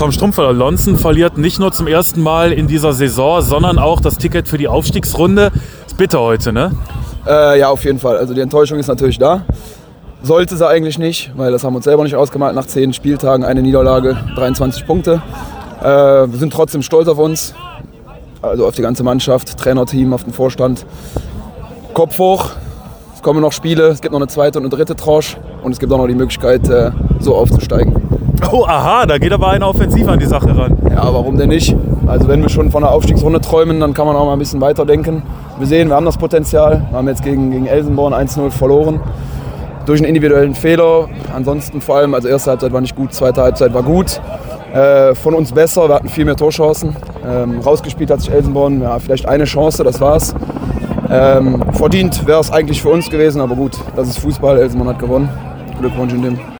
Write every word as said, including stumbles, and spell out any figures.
Tom Strumpfer, Lonzen verliert nicht nur zum ersten Mal in dieser Saison, sondern auch das Ticket für die Aufstiegsrunde. Ist bitter heute, ne? Äh, ja, auf jeden Fall. Also die Enttäuschung ist natürlich da. Sollte sie eigentlich nicht, weil das haben wir uns selber nicht ausgemalt. Nach zehn Spieltagen eine Niederlage, dreiundzwanzig Punkte. Äh, wir sind trotzdem stolz auf uns, also auf die ganze Mannschaft, Trainerteam, auf den Vorstand. Kopf hoch, es kommen noch Spiele, es gibt noch eine zweite und eine dritte Tranche und es gibt auch noch die Möglichkeit, äh, so aufzusteigen. Oh, aha, da geht aber einer offensiv an die Sache ran. Ja, warum denn nicht? Also wenn wir schon von der Aufstiegsrunde träumen, dann kann man auch mal ein bisschen weiterdenken. Wir sehen, wir haben das Potenzial. Wir haben jetzt gegen, gegen Elsenborn eins null verloren. Durch einen individuellen Fehler. Ansonsten vor allem, also erste Halbzeit war nicht gut, zweite Halbzeit war gut. Äh, von uns besser, wir hatten viel mehr Torchancen. Ähm, rausgespielt hat sich Elsenborn, ja, vielleicht eine Chance, das war's. Ähm, verdient wäre es eigentlich für uns gewesen, aber gut, das ist Fußball, Elsenborn hat gewonnen. Glückwunsch in dem.